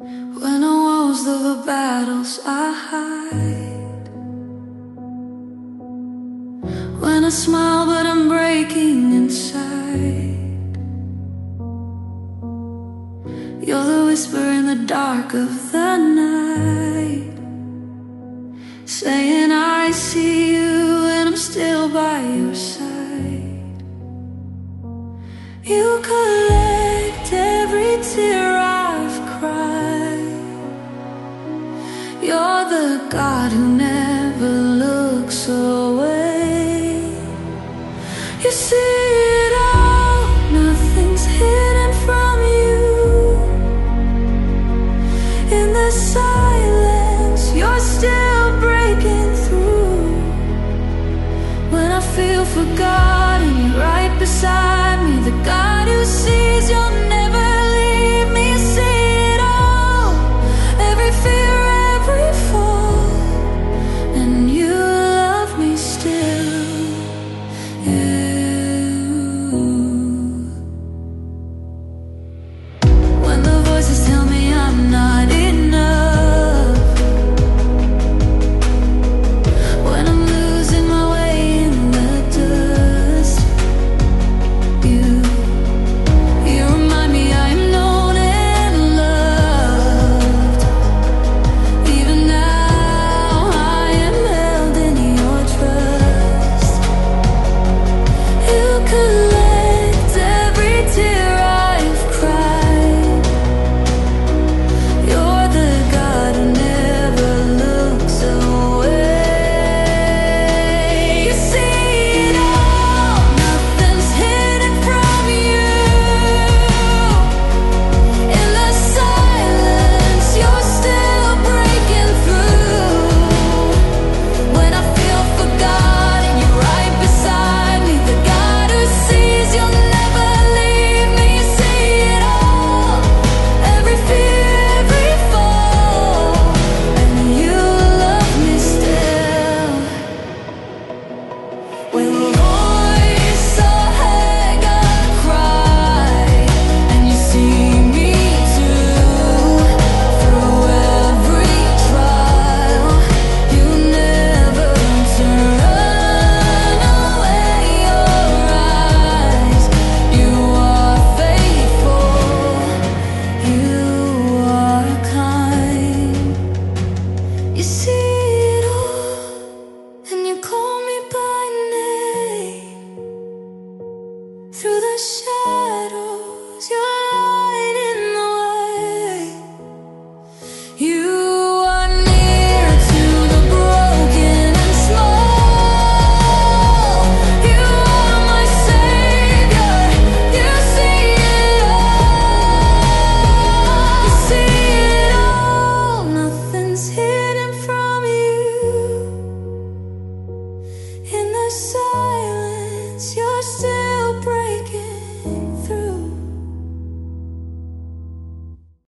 When the walls of the battles I hide, when I smile but I'm breaking inside, you're the whisper in the dark of the night, saying I see you and I'm still by your side. You collect every tear I've cried. You're the God who never looks away. You see it all, nothing's hidden from you. In the silence, you're still breaking through. When I feel forgotten, you're right beside me. The God who sees, you'll never leave me. You see it all, every fear, every fall, and you love me still. When the voices tell me I'm not enough, when I'm losing my way in the dust, you remind me I am known and loved. Even now I am held in your trust. You collect every tear I've cried. You're the God who never looks away. You see it all, nothing's hidden from you. In the silence, you're still breaking through. When I feel forgotten, you're right beside me. The God who sees, you'll never leave me. You see it all, every fear, every fall, and you love me still. When the voice of Hagar cry, and you see me too. Through every trial, you never turn away your eyes. You are faithful, you are kind. You see it all, and you call me by name. Through the shadows, you're lighting the way. You are near to the broken and small. You are my savior. You see it all. You see it all. Nothing's hidden from you. In the silence,